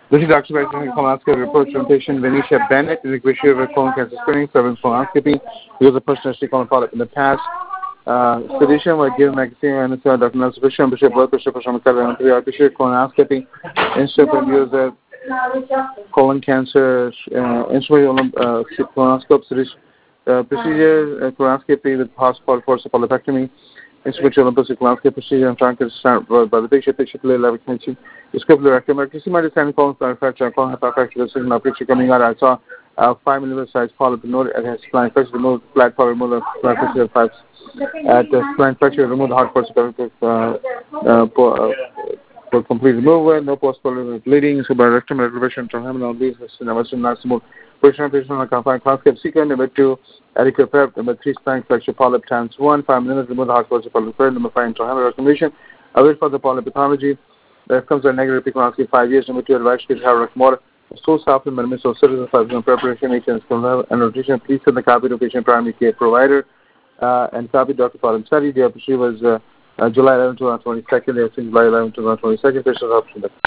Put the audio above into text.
This is Dr. Benjamin colonoscopy report from patient Venetia Bennett in the issue of colon cancer screening, serving colonoscopy. He was a person who colon polyp in the past. Sedation was given magazine and Dr. Nelson Bishop, blood pressure, colonoscopy, instrument user, colon cancer, instrument colonoscope, procedure, colonoscopy with possible force of polypectomy. Instrumental Olympus colonoscopy procedure and trying to start by the patient level connection. The scopular rectum. You see my understanding colon fracture, colon hyperfracture, this is my picture coming out. I saw 5 mm size polyp node at his spine fracture, remove flat power, remove flat fracture of 5 at the spine fracture, remove the hard force for complete removal, no post-polar bleeding, subarrectum retrogression, transabdominal bleeds, nastimal patient on a confined colonoscope sequence. Number 2, adequate prep. Number 3, spine fracture polyp times 1, 5 minutes, remove the hard force of polyp. Number 5, intrahemal recommendation. Await for the polypathology. There comes a negative colonoscopy 5 years. Number 2, advice to have more stool supplement, so citizen preparation, and nutrition. Please send the copy to patient primary care provider and copy Dr. Paul study. The opportunity was July 11, 2022. July 11, 2022. Patient option.